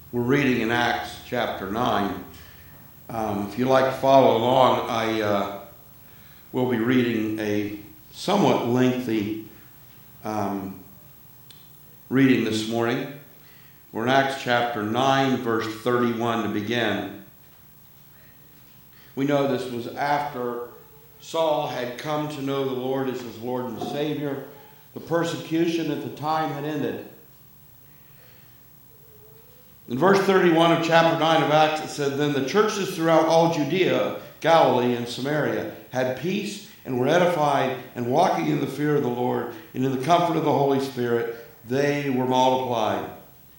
We're reading in Acts chapter 9. If you'd like to follow along, I will be reading a somewhat lengthy reading this morning. We're in Acts chapter 9, verse 31 to begin. We know this was after Saul had come to know the Lord as his Lord and Savior. The persecution at the time had ended. In verse 31 of chapter 9 of Acts, it said, "Then the churches throughout all Judea, Galilee, and Samaria had peace and were edified, and walking in the fear of the Lord and in the comfort of the Holy Spirit, they were multiplied."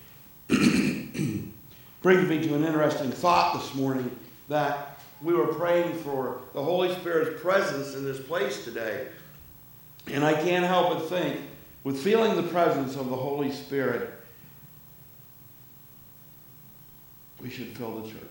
Brings me to an interesting thought this morning, that we were praying for the Holy Spirit's presence in this place today. And I can't help but think, with feeling the presence of the Holy Spirit, we should fill the church.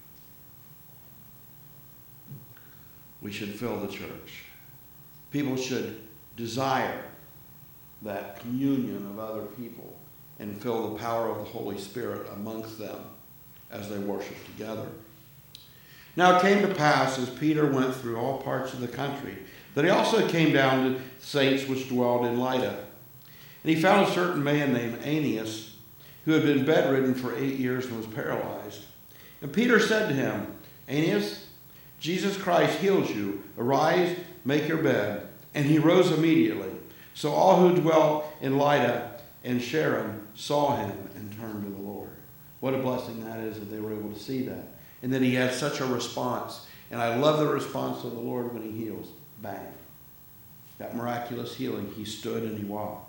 We should fill the church. People should desire that communion of other people and feel the power of the Holy Spirit amongst them as they worship together. Now it came to pass, as Peter went through all parts of the country, that he also came down to saints which dwelled in Lydda. And he found a certain man named Aeneas, who had been bedridden for 8 years and was paralyzed. And Peter said to him, "Aeneas, Jesus Christ heals you. Arise, make your bed." And he rose immediately. So all who dwelt in Lydda and Sharon saw him and turned to the Lord. What a blessing that is that they were able to see that. And that he had such a response. And I love the response of the Lord when he heals. Bang. That miraculous healing. He stood and he walked.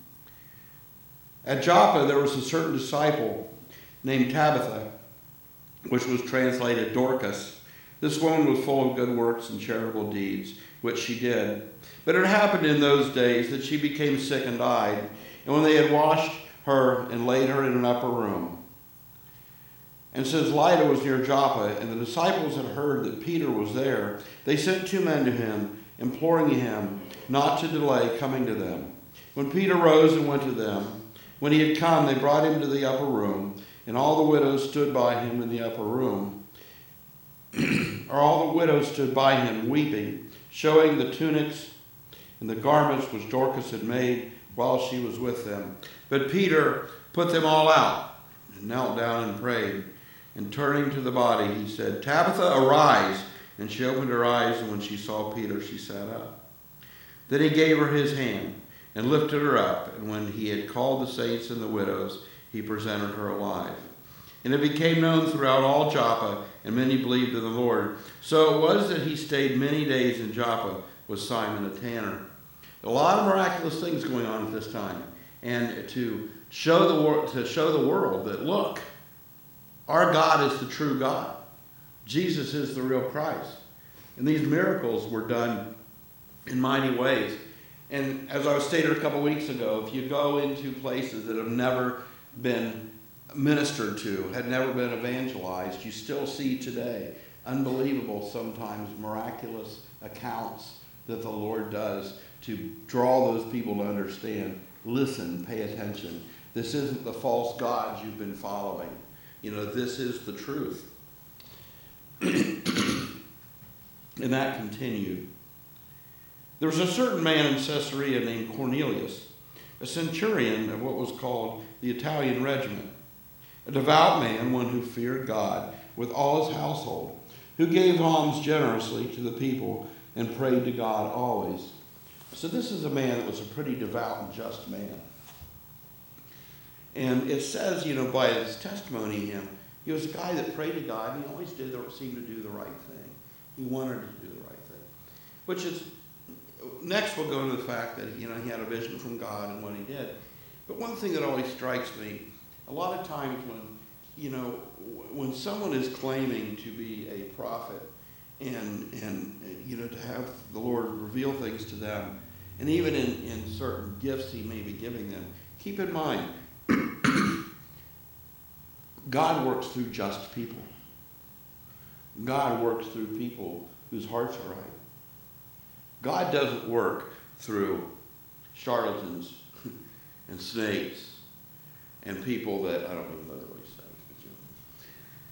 At Joppa there was a certain disciple named Tabitha, which was translated Dorcas. This woman was full of good works and charitable deeds, which she did. But it happened in those days that she became sick and died. And when they had washed her and laid her in an upper room. And since Lydda was near Joppa, and the disciples had heard that Peter was there, they sent 2 men to him, imploring him not to delay coming to them. When Peter rose and went to them, when he had come, they brought him to the upper room, and all the widows stood by him in the upper room. All the widows stood by him, weeping, showing the tunics and the garments which Dorcas had made while she was with them. But Peter put them all out, and knelt down and prayed. And turning to the body, he said, "Tabitha, arise." And she opened her eyes, and when she saw Peter, she sat up. Then he gave her his hand and lifted her up, and when he had called the saints and the widows, he presented her alive. And it became known throughout all Joppa, and many believed in the Lord. So it was that he stayed many days in Joppa with Simon the tanner. A lot of miraculous things going on at this time, and to show the world that, look, our God is the true God. Jesus is the real Christ. And these miracles were done in mighty ways. And as I stated a couple weeks ago, if you go into places that have never been ministered to, had never been evangelized, you still see today unbelievable, sometimes miraculous accounts that the Lord does to draw those people to understand, listen, pay attention. This isn't the false gods you've been following. You know, this is the truth. And that continued. There was a certain man in Caesarea named Cornelius, a centurion of what was called the Italian regiment, a devout man, one who feared God with all his household, who gave alms generously to the people and prayed to God always. So this is a man that was a pretty devout and just man. And it says, you know, by his testimony, he was a guy that prayed to God, and he always seemed to do the right thing. He wanted to do the right thing. Which is, next we'll go to the fact that, you know, he had a vision from God and what he did. But one thing that always strikes me, a lot of times when someone is claiming to be a prophet and you know, to have the Lord reveal things to them, and even in certain gifts he may be giving them, keep in mind, God works through just people. God works through people whose hearts are right. God doesn't work through charlatans and snakes and people that, I don't mean literally snakes, but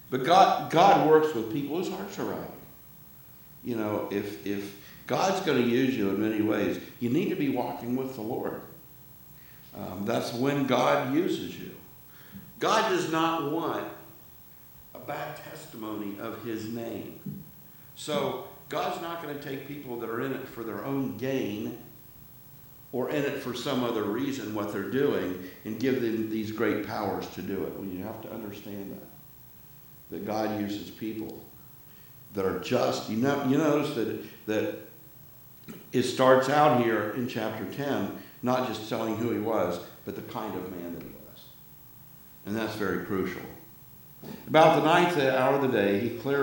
But God works with people whose hearts are right. You know, if God's going to use you in many ways, you need to be walking with the Lord. That's when God uses you. God does not want a bad testimony of his name. So God's not going to take people that are in it for their own gain or in it for some other reason, what they're doing, and give them these great powers to do it. Well, you have to understand that God uses people that are just. You notice that it starts out here in chapter 10, not just telling who he was, but the kind of man that he was. And that's very crucial. About the ninth hour of the day,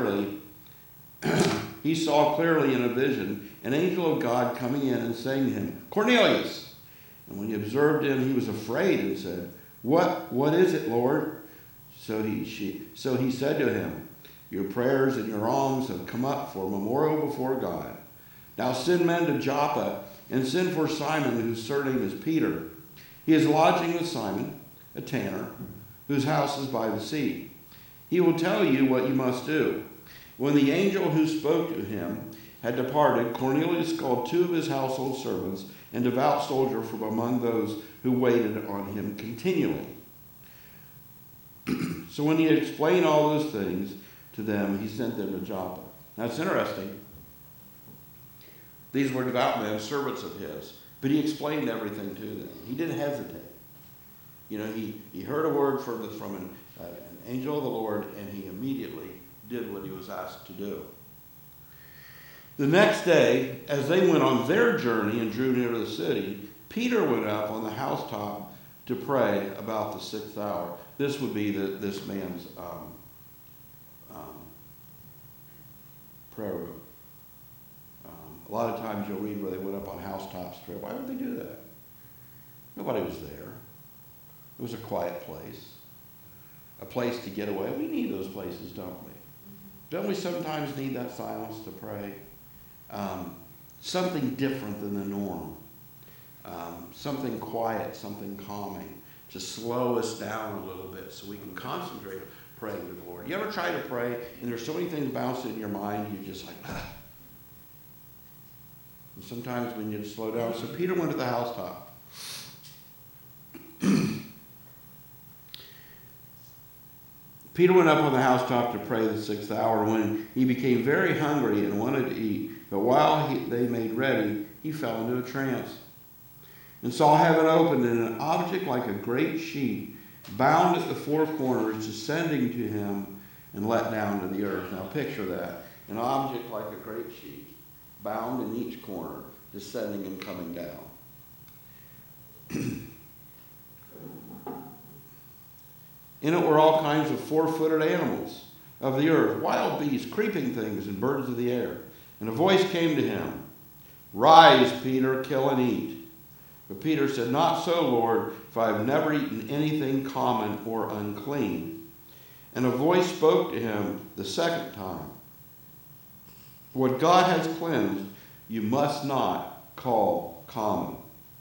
he saw clearly in a vision an angel of God coming in and saying to him, "Cornelius." And when he observed him, he was afraid and said, What is it, Lord?" So he said to him, "Your prayers and your alms have come up for a memorial before God. Now send men to Joppa and send for Simon, whose surname is Peter. He is lodging with Simon, a tanner, whose house is by the sea. He will tell you what you must do." When the angel who spoke to him had departed, Cornelius called 2 of his household servants and devout soldiers from among those who waited on him continually. So when he had explained all those things to them, he sent them to Joppa. Now it's interesting. These were devout men, servants of his, but he explained everything to them. He didn't hesitate. You know, he heard a word from an angel of the Lord, and he immediately did what he was asked to do. The next day, as they went on their journey and drew near to the city, Peter went up on the housetop to pray about the 6th hour. This would be this man's prayer room. A lot of times you'll read where they went up on housetops to pray. Why would they do that? Nobody was there. It was a quiet place. A place to get away. We need those places, don't we? Don't we sometimes need that silence to pray? Something different than the norm. Something quiet, something calming, to slow us down a little bit so we can concentrate on praying to the Lord. You ever try to pray and there's so many things bouncing in your mind, you're just like, ah. And sometimes we need to slow down. So Peter went to the housetop. Peter went up on the housetop to pray the 6th hour. When he became very hungry and wanted to eat, but while they made ready, he fell into a trance and saw heaven opened and an object like a great sheet bound at the 4 corners descending to him and let down to the earth. Now picture that. An object like a great sheet bound in each corner, descending and coming down. In it were all kinds of 4-footed animals of the earth, wild beasts, creeping things, and birds of the air. And a voice came to him, "Rise, Peter, kill and eat." But Peter said, "Not so, Lord, for I have never eaten anything common or unclean." And a voice spoke to him the 2nd time, "What God has cleansed, you must not call common."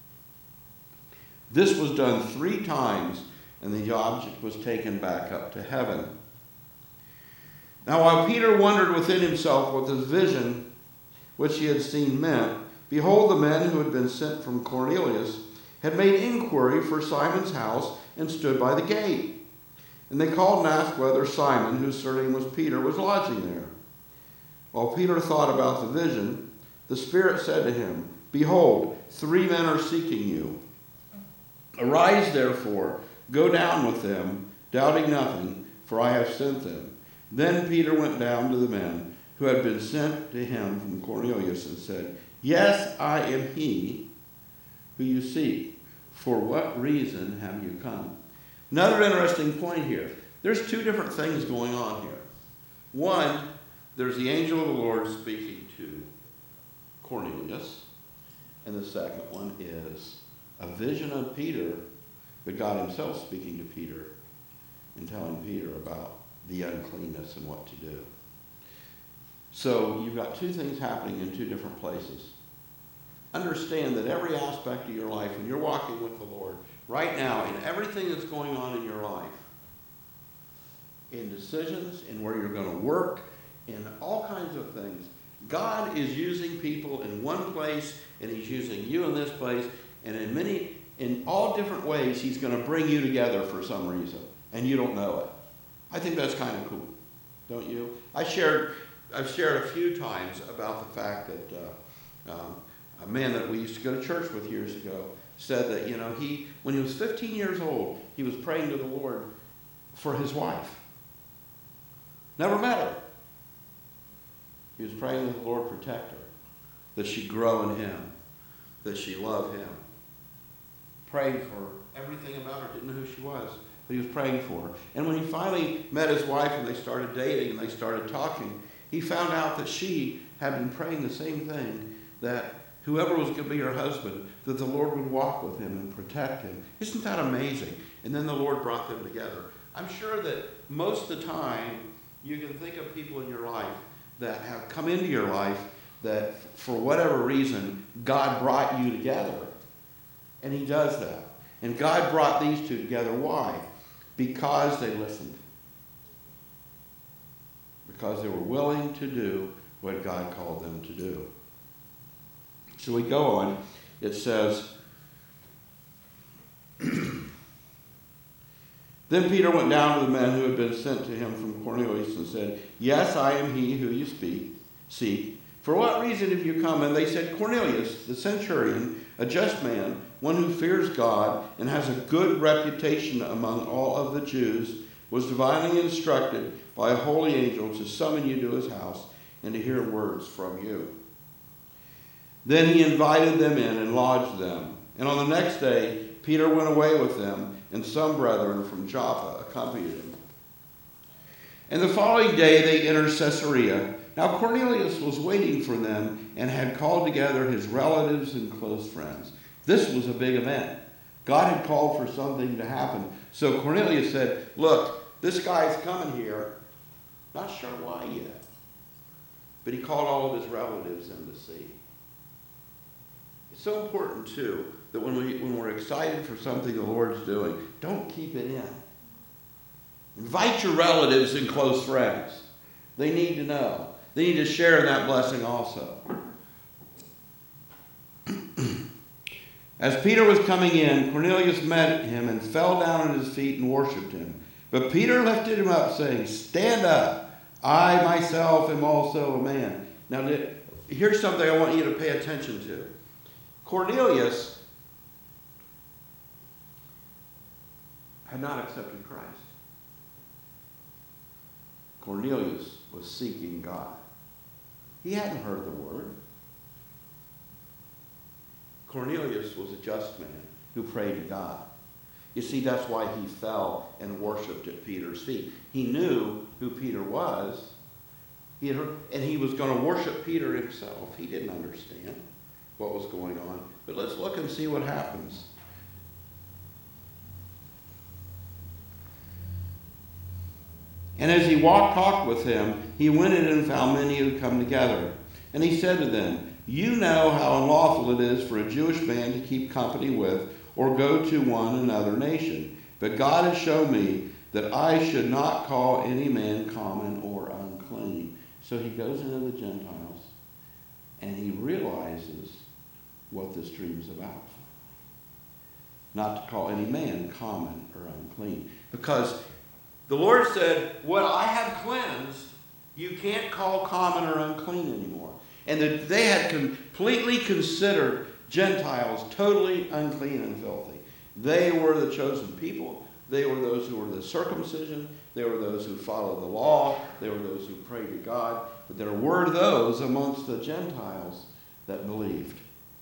This was done 3 times, and the object was taken back up to heaven. Now while Peter wondered within himself what this vision which he had seen meant, behold, the men who had been sent from Cornelius had made inquiry for Simon's house and stood by the gate. And they called and asked whether Simon, whose surname was Peter, was lodging there. While Peter thought about the vision, the Spirit said to him, "Behold, 3 men are seeking you. Arise, therefore, go down with them, doubting nothing, for I have sent them." Then Peter went down to the men who had been sent to him from Cornelius and said, "Yes, I am he who you seek. For what reason have you come?" Another interesting point here. There's 2 different things going on here. One, there's the angel of the Lord speaking to Cornelius. And the second one is a vision of Peter, but God himself speaking to Peter and telling Peter about the uncleanness and what to do. So you've got 2 things happening in 2 different places. Understand that every aspect of your life, when you're walking with the Lord, right now, in everything that's going on in your life, in decisions, in where you're going to work, in all kinds of things. God is using people in one place, and he's using you in this place, and in all different ways, he's going to bring you together for some reason, and you don't know it. I think that's kind of cool, don't you? I've shared a few times about the fact that a man that we used to go to church with years ago said that, when he was 15 years old, he was praying to the Lord for his wife. Never met her. He was praying that the Lord protect her, that she'd grow in him, that she loved him. Praying for everything about her, didn't know who she was, but he was praying for her. And when he finally met his wife and they started dating and they started talking, he found out that she had been praying the same thing, that whoever was going to be her husband, that the Lord would walk with him and protect him. Isn't that amazing? And then the Lord brought them together. I'm sure that most of the time you can think of people in your life that have come into your life that for whatever reason God brought you together. And he does that. And God brought these two together. Why? Because they listened. Because they were willing to do what God called them to do. So we go on. It says, Then Peter went down to the men who had been sent to him from Cornelius and said, Yes, I am he who you seek. For what reason have you come? And they said, Cornelius, the centurion, a just man, one who fears God and has a good reputation among all of the Jews, was divinely instructed by a holy angel to summon you to his house and to hear words from you. Then he invited them in and lodged them. And on the next day, Peter went away with them, and some brethren from Joppa accompanied him. And the following day they entered Caesarea. Now Cornelius was waiting for them and had called together his relatives and close friends. This was a big event. God had called for something to happen. So Cornelius said, Look, this guy's coming here. Not sure why yet. But he called all of his relatives in to see. It's so important, too, that when we're excited for something the Lord's doing, don't keep it in. Invite your relatives and close friends. They need to know. They need to share in that blessing also. As Peter was coming in, Cornelius met him and fell down at his feet and worshipped him. But Peter lifted him up, saying, Stand up. I myself am also a man. Now, here's something I want you to pay attention to. Cornelius had not accepted Christ. Cornelius was seeking God. He hadn't heard the word. Cornelius was a just man who prayed to God. You see, that's why he fell and worshipped at Peter's feet. He knew who Peter was, and he was going to worship Peter himself. He didn't understand what was going on. But let's look and see what happens. And as he talked with him, he went in and found many who had come together. And he said to them, You know how unlawful it is for a Jewish man to keep company with or go to one another nation. But God has shown me that I should not call any man common or unclean. So he goes into the Gentiles and he realizes what this dream is about. Not to call any man common or unclean. Because the Lord said, what I have cleansed, you can't call common or unclean anymore. And that they had completely considered Gentiles totally unclean and filthy. They were the chosen people. They were those who were the circumcision. They were those who followed the law. They were those who prayed to God. But there were those amongst the Gentiles that believed.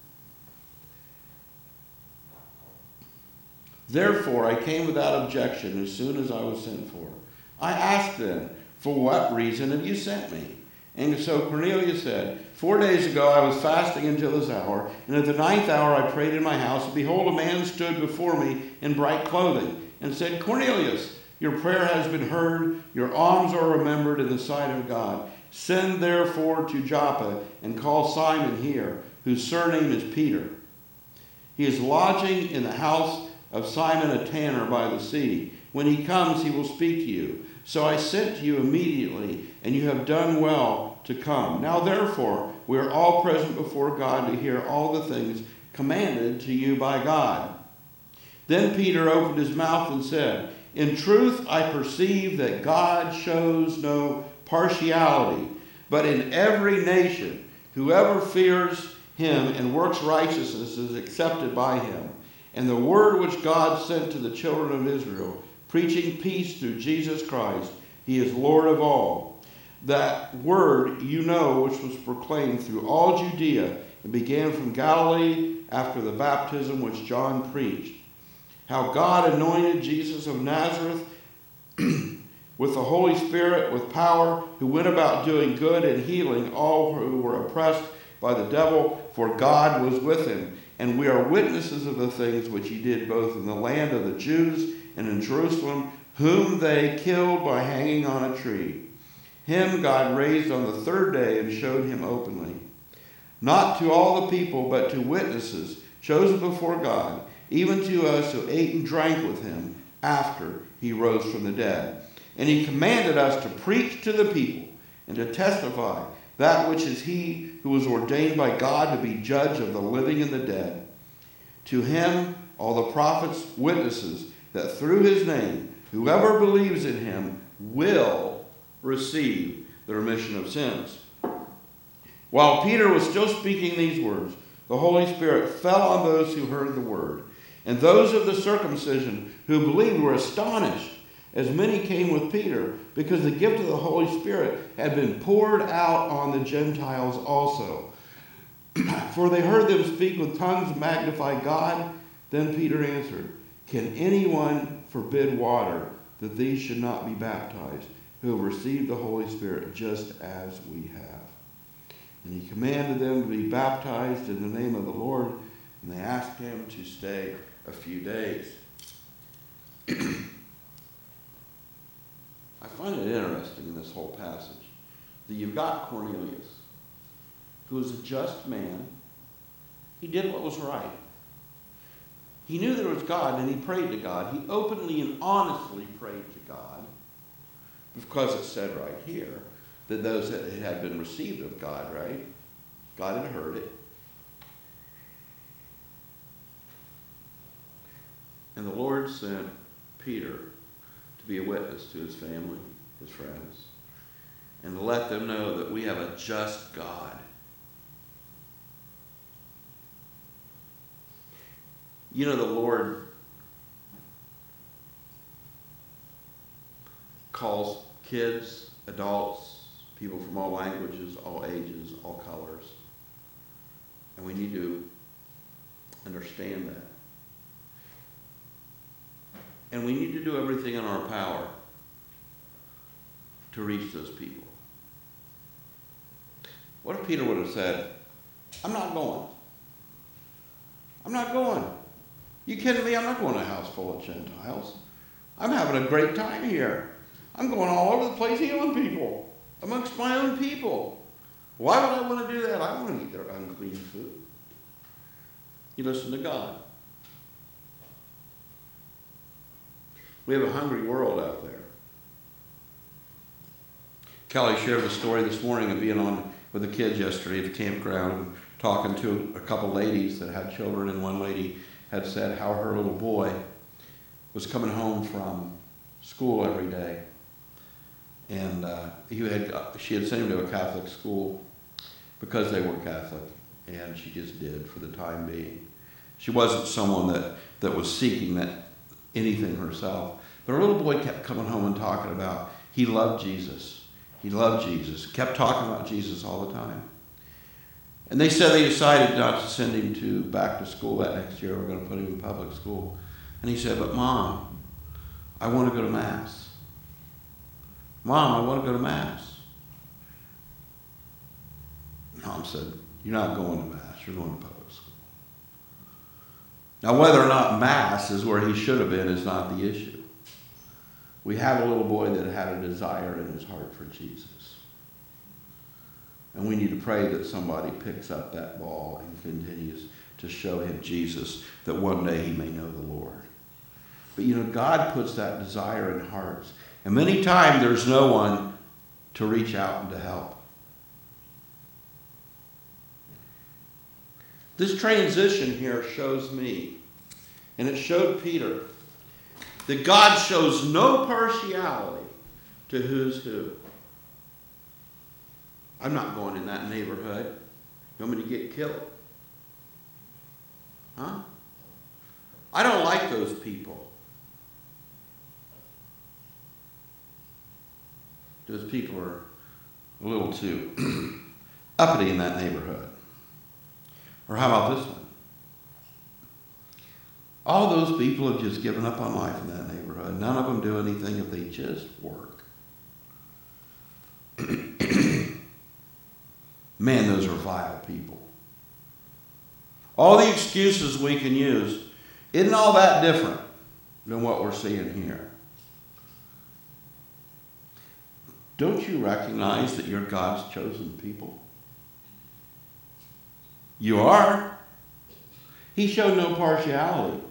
Therefore, I came without objection as soon as I was sent for. I asked them, For what reason have you sent me? And so Cornelius said, 4 days ago I was fasting until this hour, and at the 9th hour I prayed in my house, and behold, a man stood before me in bright clothing, and said, Cornelius, your prayer has been heard, your alms are remembered in the sight of God. Send therefore to Joppa, and call Simon here, whose surname is Peter. He is lodging in the house of Simon a tanner by the sea. When he comes, he will speak to you. So I sent to you immediately, and you have done well to come. Now therefore, we are all present before God to hear all the things commanded to you by God. Then Peter opened his mouth and said, in truth, I perceive that God shows no partiality, but in every nation, whoever fears him and works righteousness is accepted by him. And the word which God sent to the children of Israel, preaching peace through Jesus Christ, he is Lord of all. That word you know, which was proclaimed through all Judea and began from Galilee after the baptism which John preached. How God anointed Jesus of Nazareth with the Holy Spirit, with power, who went about doing good and healing all who were oppressed by the devil, for God was with him. And we are witnesses of the things which he did both in the land of the Jews and in Jerusalem, whom they killed by hanging on a tree. Him God raised on the third day and showed him openly, not to all the people, but to witnesses chosen before God, even to us who ate and drank with him after he rose from the dead. And he commanded us to preach to the people and to testify that which is he who was ordained by God to be judge of the living and the dead. To him all the prophets witnesses that through his name whoever believes in him will receive the remission of sins. While Peter was still speaking these words, the Holy Spirit fell on those who heard the word. And those of the circumcision who believed were astonished, as many came with Peter, because the gift of the Holy Spirit had been poured out on the Gentiles also. For they heard them speak with tongues and magnify God. Then Peter answered, can anyone forbid water that these should not be baptized, who have received the Holy Spirit just as we have? And he commanded them to be baptized in the name of the Lord, and they asked him to stay a few days. I find it interesting in this whole passage that you've got Cornelius, who is a just man. He did what was right. He knew there was God, and he prayed to God. He openly and honestly prayed to God, because it said right here that those that had been received of God, right? God had heard it. And the Lord sent Peter to be a witness to his family, his friends, and to let them know that we have a just God. You know, the Lord calls kids, adults, people from all languages, all ages, all colors. And we need to understand that. And we need to do everything in our power to reach those people. What if Peter would have said, I'm not going. I'm not going. You kidding me? I'm not going to a house full of Gentiles. I'm having a great time here. I'm going all over the place healing people amongst my own people. Why would I want to do that? I don't want to eat their unclean food. You listen to God. We have a hungry world out there. Kelly shared a story this morning of being on with the kids yesterday at the campground and talking to a couple ladies that had children, and one lady had said how her little boy was coming home from school every day. And she had sent him to a Catholic school because they were Catholic, and she just did for the time being. She wasn't someone that was seeking anything herself. But her little boy kept coming home and talking about he loved Jesus. He loved Jesus. Kept talking about Jesus all the time. And they said they decided not to send him back to school that next year. We're going to put him in public school. And he said, but Mom, I want to go to Mass. Mom, I want to go to Mass. Mom said, you're not going to Mass. You're going to public school. Now, whether or not Mass is where he should have been is not the issue. We have a little boy that had a desire in his heart for Jesus. And we need to pray that somebody picks up that ball and continues to show him Jesus, that one day he may know the Lord. But you know, God puts that desire in hearts. And many times there's no one to reach out and to help. This transition here shows me, and it showed Peter, that God shows no partiality to who's who. I'm not going in that neighborhood. You want me to get killed? Huh? I don't like those people. Those people are a little too uppity in that neighborhood. Or how about this one? All those people have just given up on life in that neighborhood. None of them do anything if they just work. Man, those are vile people. All the excuses we can use isn't all that different than what we're seeing here. Don't you recognize that you're God's chosen people? You are. He showed no partiality.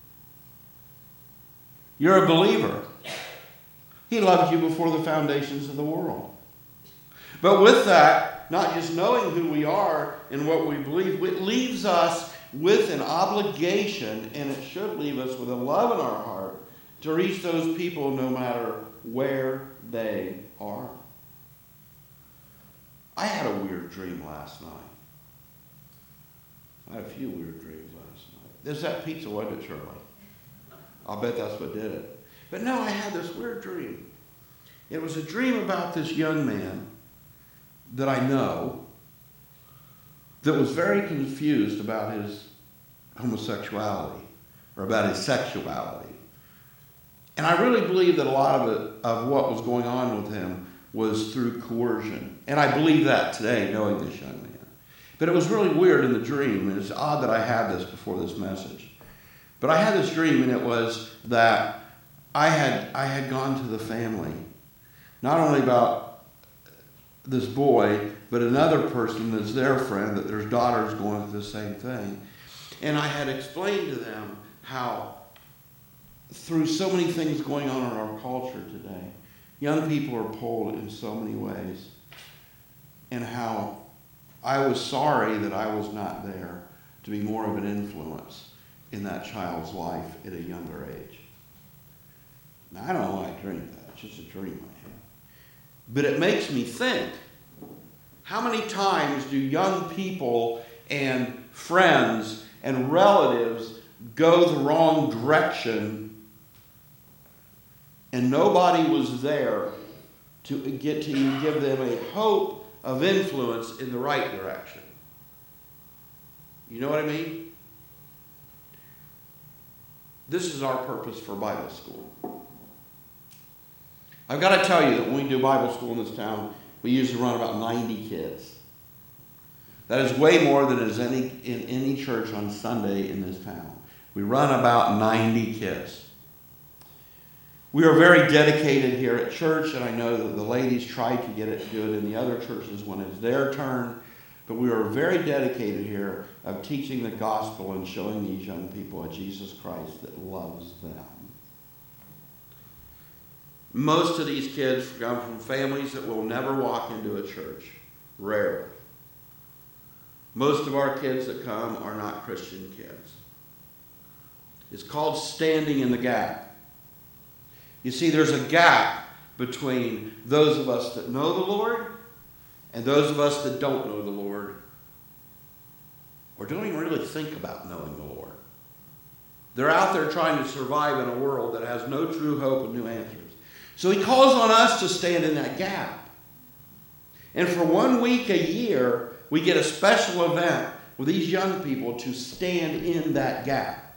You're a believer. He loved you before the foundations of the world. But with that, not just knowing who we are and what we believe, it leaves us with an obligation, and it should leave us with a love in our heart to reach those people no matter where they are. I had a weird dream last night. I had a few weird dreams last night. There's that pizza, wasn't it, Shirley? I'll bet that's what did it. But no, I had this weird dream. It was a dream about this young man that I know that was very confused about his homosexuality or about his sexuality. And I really believe that a lot of it, of what was going on with him, was through coercion. And I believe that today, knowing this young man. But it was really weird in the dream, and it's odd that I had this before this message. But I had this dream, and it was that I had gone to the family, not only about this boy, but another person that's their friend, that their daughter's going through the same thing. And I had explained to them how, through so many things going on in our culture today, young people are pulled in so many ways, and how I was sorry that I was not there to be more of an influence in that child's life at a younger age. Now, I don't know why I dreamed that. It's just a dream I had. But it makes me think, how many times do young people and friends and relatives go the wrong direction and nobody was there to give them a hope of influence in the right direction? You know what I mean? This is our purpose for Bible school. I've got to tell you that when we do Bible school in this town, we usually run about 90 kids. That is way more than is in any church on Sunday in this town. We run about 90 kids. We are very dedicated here at church, and I know that the ladies try to get it good in the other churches when it's their turn. But we are very dedicated here of teaching the gospel and showing these young people a Jesus Christ that loves them. Most of these kids come from families that will never walk into a church. Rarely. Most of our kids that come are not Christian kids. It's called standing in the gap. You see, there's a gap between those of us that know the Lord and those of us that don't know the Lord, or don't even really think about knowing the Lord. They're out there trying to survive in a world that has no true hope and no answers. So he calls on us to stand in that gap. And for 1 week a year, we get a special event with these young people to stand in that gap.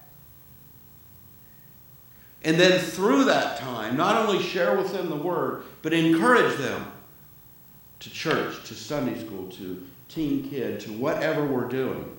And then through that time, not only share with them the Word, but encourage them to church, to Sunday school, to teen kid, to whatever we're doing.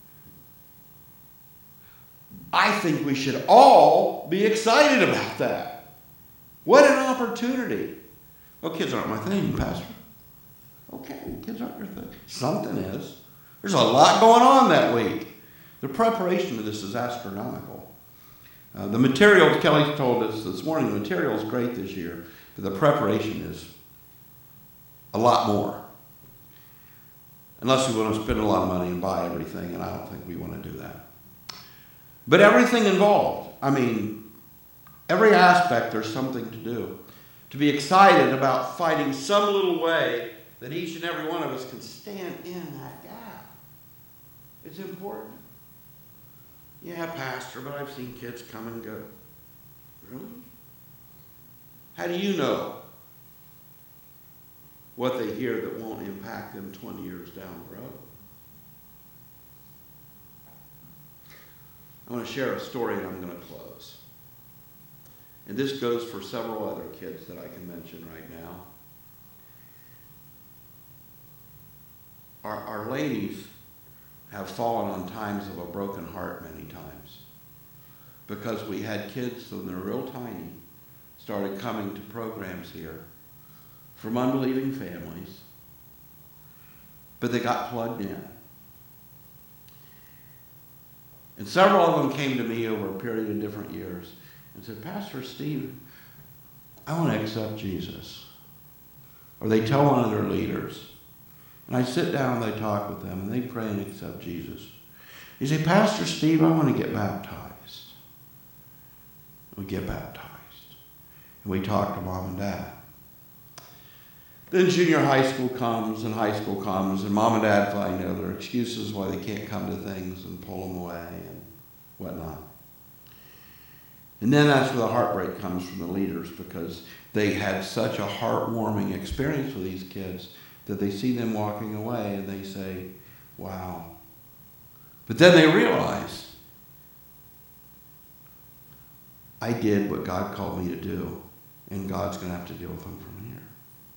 I think we should all be excited about that. What an opportunity. Well, kids aren't my thing, Pastor. Okay, kids aren't your thing. Something is. There's a lot going on that week. The preparation of this is astronomical. The material, Kelly told us this morning, the material is great this year. But the preparation is a lot more. Unless we want to spend a lot of money and buy everything, and I don't think we want to do that. But everything involved. I mean, every aspect there's something to do. To be excited about finding some little way that each and every one of us can stand in that gap. It's important. Yeah, Pastor, but I've seen kids come and go. Really? How do you know what they hear that won't impact them 20 years down the road? I want to share a story and I'm going to close. And this goes for several other kids that I can mention right now. Our ladies have fallen on times of a broken heart many times because we had kids when they're real tiny started coming to programs here from unbelieving families, but they got plugged in. And several of them came to me over a period of different years and said, Pastor Steve, I want to accept Jesus. Or they tell one of their leaders. And I sit down and they talk with them and they pray and accept Jesus. You say, Pastor Steve, I want to get baptized. We get baptized. And we talk to mom and dad. Then junior high school comes and high school comes and mom and dad find other excuses why they can't come to things and pull them away and whatnot. And then that's where the heartbreak comes from the leaders because they had such a heartwarming experience with these kids that they see them walking away and they say, wow. But then they realize, I did what God called me to do, and God's going to have to deal with them from here.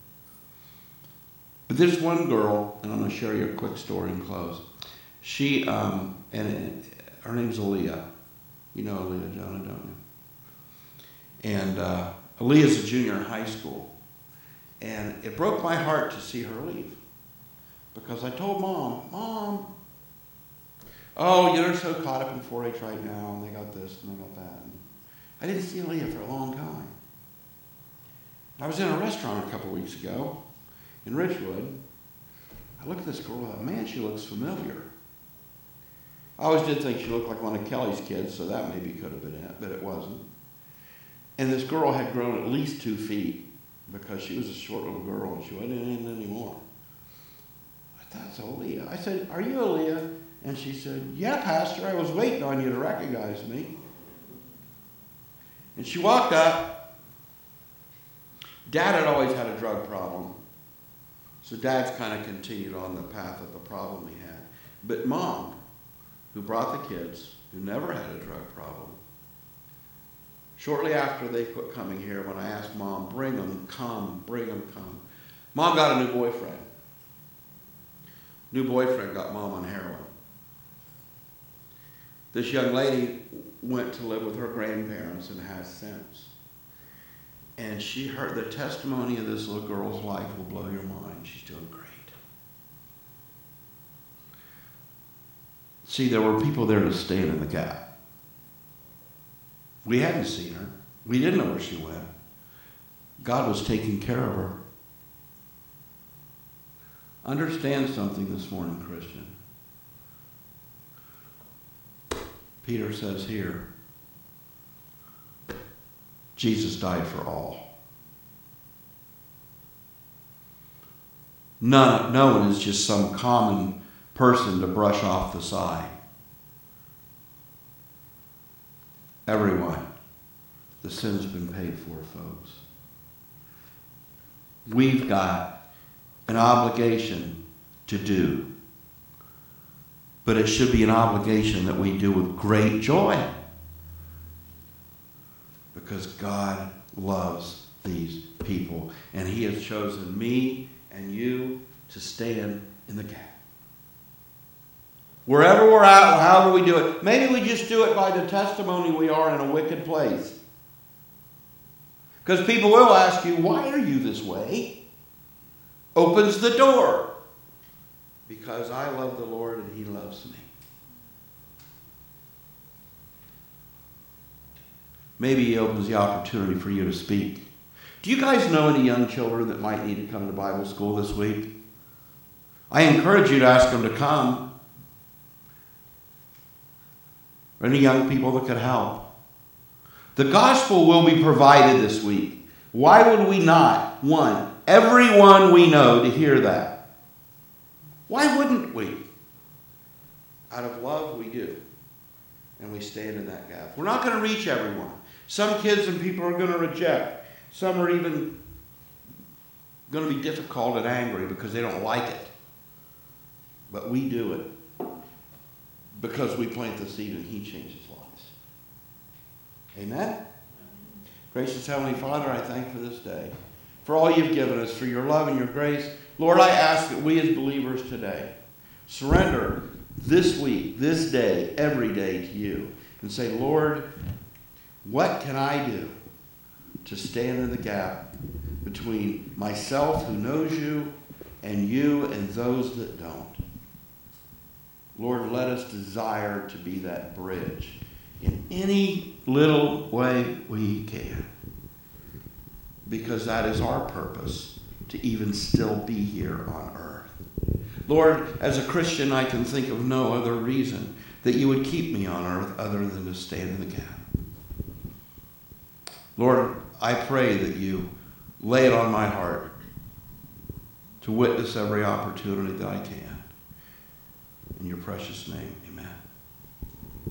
But there's one girl, and I'm going to share you a quick story and close. She, and her name's Aaliyah. You know Aaliyah, Jonah, don't you? And Aaliyah's a junior in high school. And it broke my heart to see her leave. Because I told Mom, oh, they're so caught up in 4-H right now, and they got this and they got that. And I didn't see Aaliyah for a long time. I was in a restaurant a couple weeks ago in Ridgewood. I looked at this girl and thought, man, she looks familiar. I always did think she looked like one of Kelly's kids, so that maybe could have been it, but it wasn't. And this girl had grown at least 2 feet because she was a short little girl and she wasn't in it anymore. I thought, that's Aaliyah. I said, are you Aaliyah? And she said, yeah, Pastor, I was waiting on you to recognize me. And she walked up. Dad had always had a drug problem. So Dad's kind of continued on the path of the problem he had. But Mom, who brought the kids, who never had a drug problem, shortly after they quit coming here, when I asked Mom, bring them, come. Mom got a new boyfriend. New boyfriend got Mom on heroin. This young lady went to live with her grandparents and has since. And she heard the testimony of this little girl's life will blow your mind. She's doing great. See, there were people there to stand in the gap. We hadn't seen her. We didn't know where she went. God was taking care of her. Understand something this morning, Christian. Peter says here, Jesus died for all. No one is just some common person to brush off the side. Everyone. The sin's been paid for, folks. We've got an obligation to do. But it should be an obligation that we do with great joy. Because God loves these people. And He has chosen me and you to stand in the gap. Wherever we're at, however we do it. Maybe we just do it by the testimony we are in a wicked place. Because people will ask you, why are you this way? Opens the door. Because I love the Lord and He loves me. Maybe He opens the opportunity for you to speak. Do you guys know any young children that might need to come to Bible school this week? I encourage you to ask them to come. Or any young people that could help. The gospel will be provided this week. Why would we not want everyone we know to hear that? Why wouldn't we? Out of love, we do. And we stand in that gap. We're not going to reach everyone. Some kids and people are going to reject. Some are even going to be difficult and angry because they don't like it. But we do it because we plant the seed and he changes lives. Amen? Gracious Heavenly Father, I thank you for this day, for all you've given us, for your love and your grace. Lord, I ask that we as believers today surrender this week, this day, every day to you and say, Lord, what can I do to stand in the gap between myself who knows you and those that don't? Lord, let us desire to be that bridge in any little way we can, because that is our purpose, to even still be here on earth. Lord, as a Christian, I can think of no other reason that you would keep me on earth other than to stand in the gap. Lord, I pray that you lay it on my heart to witness every opportunity that I can. In your precious name, amen.